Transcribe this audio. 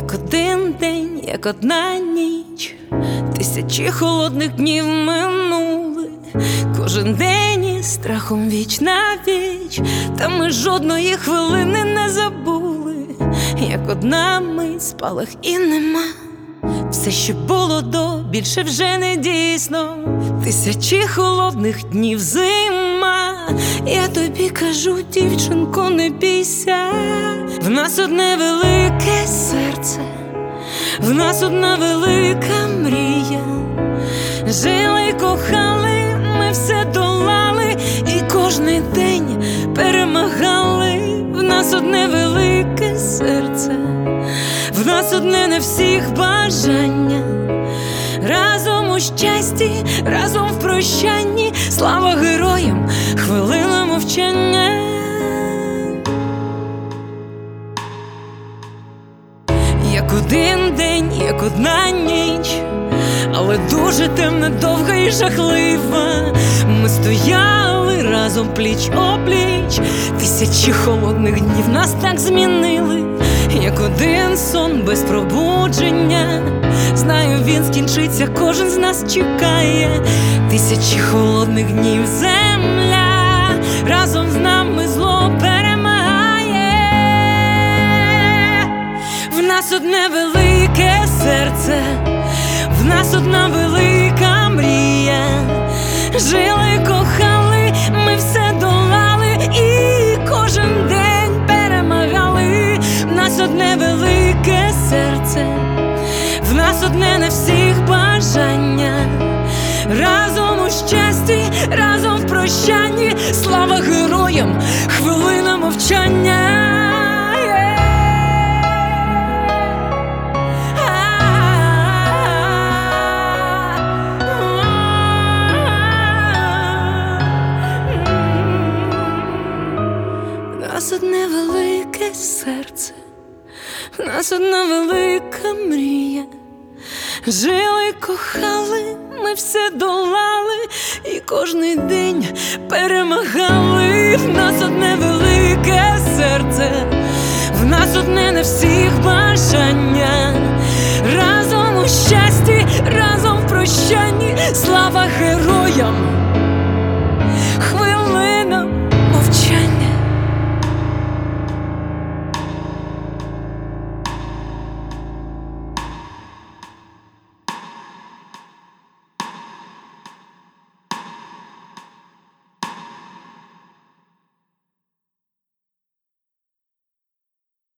Як один день, як одна ніч, тисячі холодних днів минули. Кожен день із страхом віч на віч, та ми жодної хвилини не забули. Як одна мить, спалах і нема. Все, що було до, більше вже не дійсно. Тисячі холодних днів зима. Я тобі кажу, дівчинко, не бійся. В нас одне велике серце, в нас одна велика мрія. Жили, кохали, ми все долали і кожний день перемагали. В нас одне велике серце, в нас одне на всіх бажання. Разом у щасті, разом в прощанні. Слава героям, хвилина мовчання. Як один день, як одна ніч, але дуже темна, довга і жахлива. Ми стояли разом пліч-опліч. Тисячі холодних днів нас так змінили. Як один сон без пробудження. Знаю, він скінчиться, кожен з нас чекає. Тисячі холодних днів земля разом з нами зло перемагає. В нас одне велике серце, в нас одна велика мрія. Жили, кохали, ми все долали і кожен день перемагали. В нас одне велике серце, в нас одне на всіх бажання. Разом у щасті, разом в прощанні. Слава героям, хвилина мовчання. В нас одне велике серце, в нас одна велика мрія. Жили, кохали, ми все долали і кожний день перемагали. В нас одне велике серце, в нас одне на всіх бажання. Разом у щасті, разом в прощанні. Слава героям!